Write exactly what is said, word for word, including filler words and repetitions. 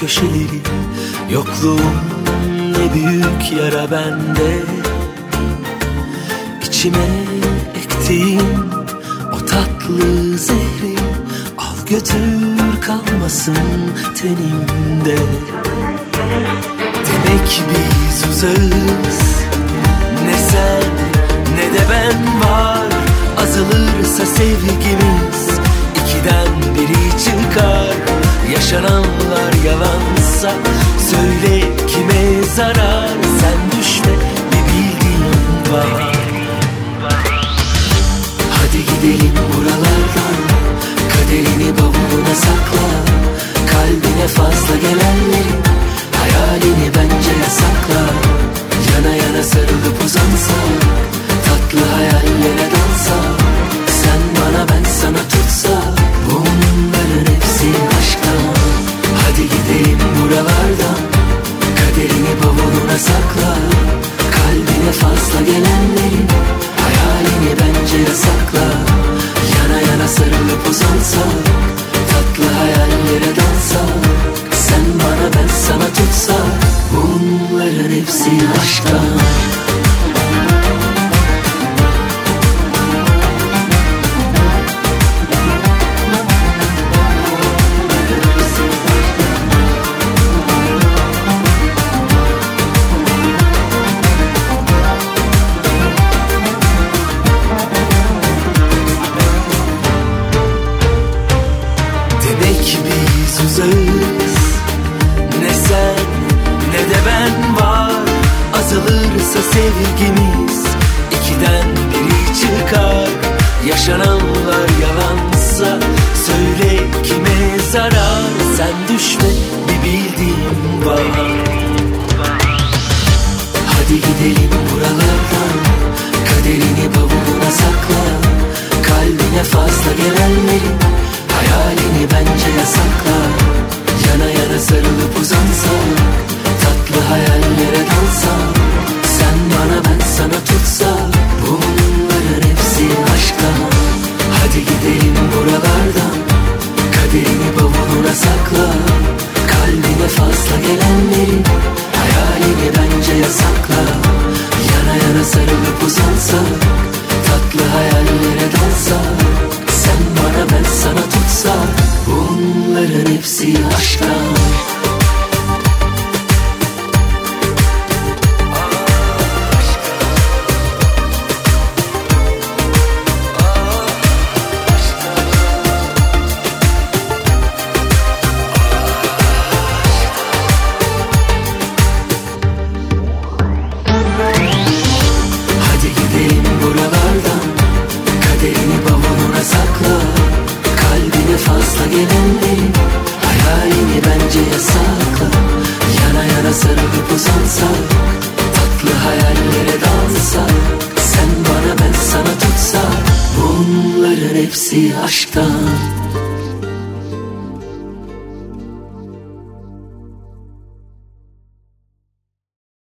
köşeleri. Yokluğun ne büyük yara bende. İçime ektiğin o tatlı zehri al götür, kalmasın tenimde. Demek biz uzağız, ne sen ne de ben var. Azalırsa sevgimiz ikiden biri çıkar. Yaşananlar yalansa söyle kime zarar. Sen düşme, bir bildiğin var. Hadi gidelim buralardan, kaderini bavuluna sakla. Kalbine fazla gelenleri, hayalini bence yasakla. Yana yana sarılıp uzansak, tatlı hayallere dalsak. Sen bana ben sana tutsak, bunların hepsi aşktan. Hadi gidelim buralardan, kaderini bavuluna sakla. Kalbine fazla gelenlerin, hayalini bence yasakla. Yana yana sarılıp uzansak, tatlı hayallere dalsak. Sen bana ben sana tutsak, bunların hepsi aşktan. Demek biz uzağız, ne sen ne de ben var. Azalırsa sevgimiz ikiden biri çıkar. Yaşananlar yalansa söyle kime zarar. Sen düşme, bir bildiğin var. Hadi gidelim buralardan, kaderini bavuluna sakla. Kalbine fazla gelenlerin, hayalini bence yasakla. Yana yana sarılıp uzansak, tatlı hayallere dalsak. Sen bana ben sana tutsak, bunların hepsi aşktan. Hadi gidelim buralardan, kaderini bavuluna sakla. Kalbine fazla gelenlerin, hayalini bence yasakla. Yana yana sarılıp uzansak, tatlı hayallere dalsak. Sen bana ben sana tutsak, bunların hepsi aşktan. Hadi gidelim buralardan, kaderini bavuluna sakla. Kalbine fazla gelenlerin, hayalini bence yasakla. Yana yana sarılıp uzansak, tatlı hayallere dalsak. Sen bana ben sana tutsak, bunların hepsi aşktan.